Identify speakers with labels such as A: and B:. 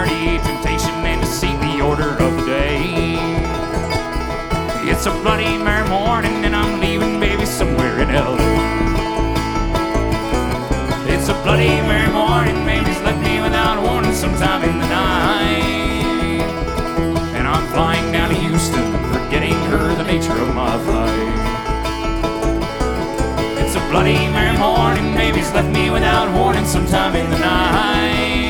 A: party, temptation, and deceit, the order of the day. It's a Bloody Mary morning and I'm leaving, baby, somewhere in L.A. It's a Bloody Mary morning, baby's left me without warning sometime in the night. And I'm flying down to Houston, forgetting her the nature of my flight. It's a Bloody Mary morning, baby's left me without warning sometime in the night.